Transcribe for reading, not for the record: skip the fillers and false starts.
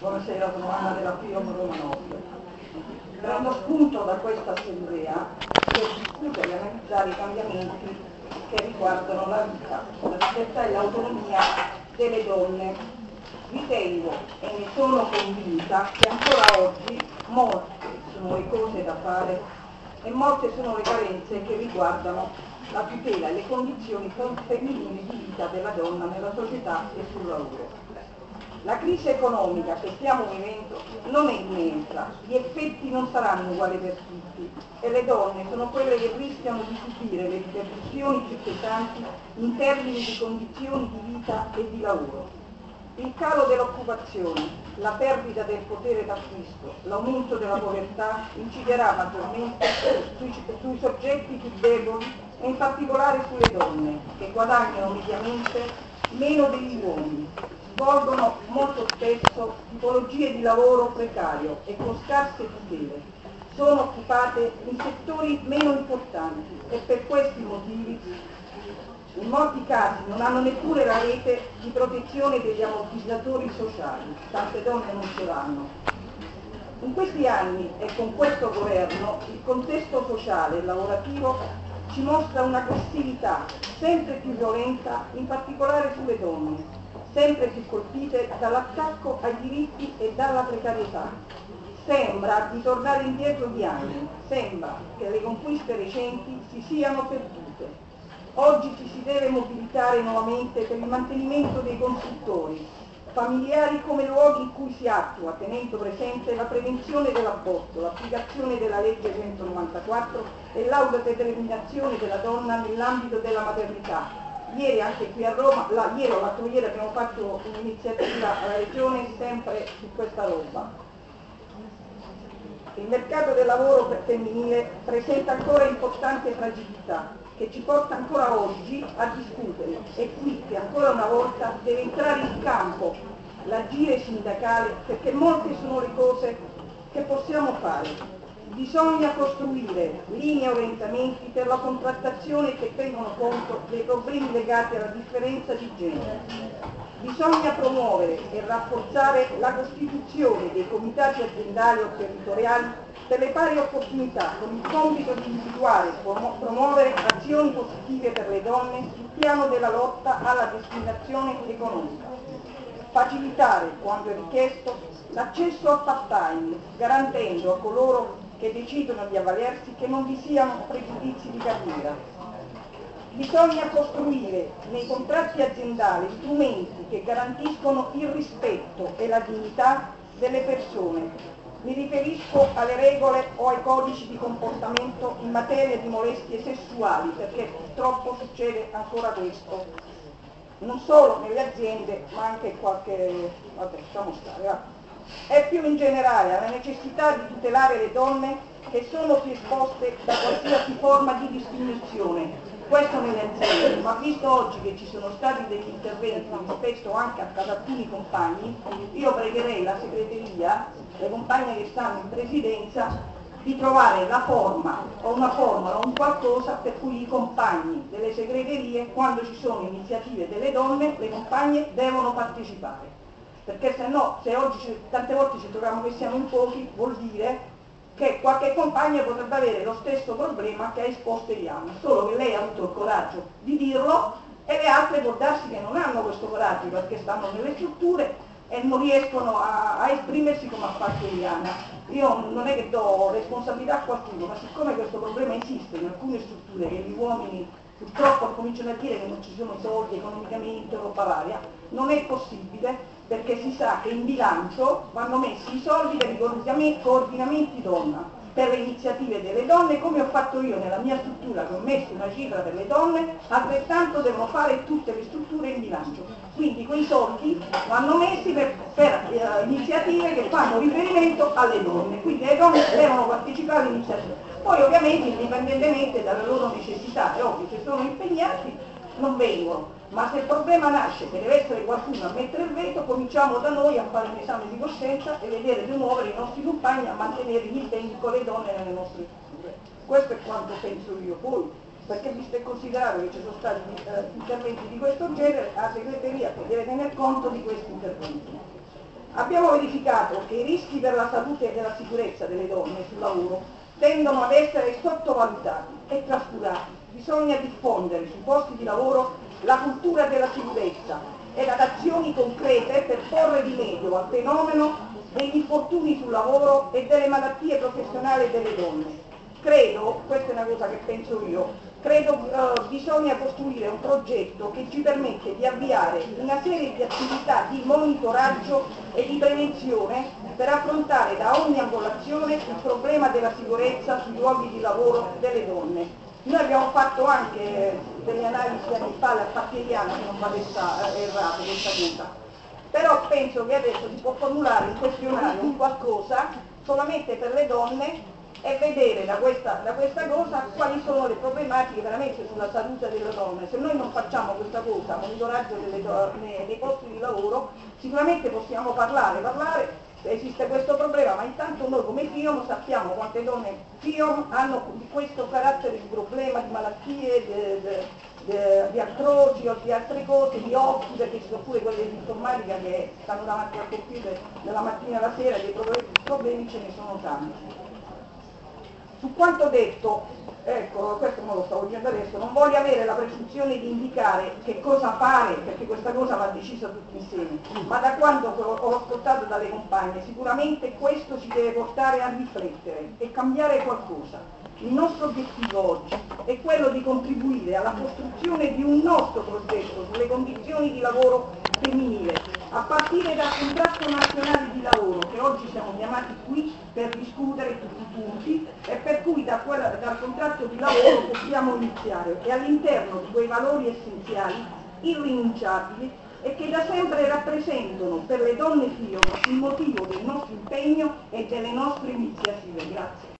Buonasera, sono Anna della Fiom Roma Nord. Prendo spunto da questa assemblea per discutere e analizzare i cambiamenti che riguardano la vita, la libertà e l'autonomia delle donne. Ritengo e ne sono convinta che ancora oggi molte sono le cose da fare e molte sono le carenze che riguardano la tutela e le condizioni femminili di vita della donna nella società e sul lavoro. La crisi economica che stiamo vivendo non è immensa, gli effetti non saranno uguali per tutti e le donne sono quelle che rischiano di subire le ripercussioni più pesanti in termini di condizioni di vita e di lavoro. Il calo dell'occupazione, la perdita del potere d'acquisto, l'aumento della povertà inciderà maggiormente sui soggetti più deboli e in particolare sulle donne, che guadagnano mediamente meno degli uomini, svolgono molto spesso tipologie di lavoro precario e con scarse tutele, sono occupate in settori meno importanti e per questi motivi in molti casi non hanno neppure la rete di protezione degli ammortizzatori sociali, tante donne non ce l'hanno. In questi anni e con questo governo il contesto sociale e lavorativo ci mostra un'aggressività sempre più violenta, in particolare sulle donne, sempre più colpite dall'attacco ai diritti e dalla precarietà. Sembra di tornare indietro di anni, sembra che le conquiste recenti si siano perdute. Oggi ci si deve mobilitare nuovamente per il mantenimento dei consultori familiari come luoghi in cui si attua, tenendo presente la prevenzione dell'aborto, l'applicazione della legge 194 e l'autodeterminazione della donna nell'ambito della maternità. Ieri anche qui a Roma, ieri o l'altro ieri abbiamo fatto un'iniziativa alla Regione sempre su questa roba. Il mercato del lavoro femminile presenta ancora importanti fragilità che ci porta ancora oggi a discutere e qui che ancora una volta deve entrare in campo l'agire sindacale perché molte sono le cose che possiamo fare. Bisogna costruire linee e orientamenti per la contrattazione che tengano conto dei problemi legati alla differenza di genere. Bisogna promuovere e rafforzare la costituzione dei comitati aziendali o territoriali per le pari opportunità, con il compito di individuare e promuovere azioni positive per le donne sul piano della lotta alla discriminazione economica. Facilitare, quando è richiesto, l'accesso al part-time, garantendo a coloro che decidono di avvalersi che non vi siano pregiudizi di carriera. Bisogna costruire nei contratti aziendali strumenti che garantiscono il rispetto e la dignità delle persone. Mi riferisco alle regole o ai codici di comportamento in materia di molestie sessuali, perché purtroppo succede ancora questo, non solo nelle aziende, ma anche in qualche... vabbè, lasciamo stare, va. E più in generale alla necessità di tutelare le donne che sono più esposte da qualsiasi forma di discriminazione. Questo nelle aziende, ma visto oggi che ci sono stati degli interventi spesso anche ad alcuni compagni, io pregherei la segreteria, le compagne che stanno in presidenza, di trovare la forma o una formula o un qualcosa per cui i compagni delle segreterie, quando ci sono iniziative delle donne, le compagne devono partecipare. Perché se no, se oggi tante volte ci troviamo che siamo in pochi, vuol dire che qualche compagna potrebbe avere lo stesso problema che ha esposto Eliana, solo che lei ha avuto il coraggio di dirlo e le altre può darsi che non hanno questo coraggio perché stanno nelle strutture e non riescono a esprimersi come ha fatto Eliana. Io non è che do responsabilità a qualcuno, ma siccome questo problema esiste in alcune strutture che gli uomini purtroppo cominciano a dire che non ci sono soldi economicamente o roba varia, non è possibile perché si sa che in bilancio vanno messi i soldi per i coordinamenti donna, per le iniziative delle donne, come ho fatto io nella mia struttura, che ho messo una cifra per le donne, altrettanto devono fare tutte le strutture in bilancio. Quindi quei soldi vanno messi per iniziative che fanno riferimento alle donne, quindi le donne devono partecipare all'iniziativa. Poi ovviamente indipendentemente dalle loro necessità, è ovvio, se sono impegnati non vengono, ma se il problema nasce che deve essere qualcuno a mettere il veto, cominciamo da noi a fare un esame di coscienza e vedere di muovere i nostri compagni a mantenere gli impegni con le donne nelle nostre strutture. Questo è quanto penso io. Poi, perché visto e considerato che ci sono stati interventi di questo genere, la segreteria deve tener conto di questi interventi. Abbiamo verificato che i rischi per la salute e la sicurezza delle donne sul lavoro tendono ad essere sottovalutati e trascurati. Bisogna diffondere sui posti di lavoro la cultura della sicurezza ed ad azioni concrete per porre rimedio al fenomeno degli infortuni sul lavoro e delle malattie professionali delle donne. Credo, questa è una cosa che penso io, bisogna costruire un progetto che ci permette di avviare una serie di attività di monitoraggio e di prevenzione per affrontare da ogni angolazione il problema della sicurezza sui luoghi di lavoro delle donne. Noi abbiamo fatto anche delle analisi anni fa alla Fattieriana, che non va detta errato questa cosa, però penso che adesso si può formulare un questionario, un qualcosa solamente per le donne e vedere da questa cosa quali sono le problematiche veramente sulla salute delle donne. Se noi non facciamo questa cosa, monitoraggio dei posti di lavoro, sicuramente possiamo parlare, esiste questo problema, ma intanto noi come FIOM sappiamo quante donne FIOM hanno di questo carattere di problema, di malattie, di artrosi o di altre cose, di occhi, perché ci sono pure quelle di informatica che stanno davanti al computer dalla mattina alla sera, dei problemi ce ne sono tanti. Su quanto detto, ecco, questo non lo stavo dicendo adesso, non voglio avere la presunzione di indicare che cosa fare, perché questa cosa va decisa tutti insieme, ma da quando ho ascoltato dalle compagne, sicuramente questo ci deve portare a riflettere e cambiare qualcosa. Il nostro obiettivo oggi è quello di contribuire alla costruzione di un nostro progetto sulle condizioni di lavoro femminile, a partire dal contratto nazionale di lavoro, che oggi siamo chiamati qui per discutere tutti i punti, e per cui dal contratto di lavoro possiamo iniziare, e all'interno di quei valori essenziali, irrinunciabili, e che da sempre rappresentano per le donne FIOM il motivo del nostro impegno e delle nostre iniziative. Grazie.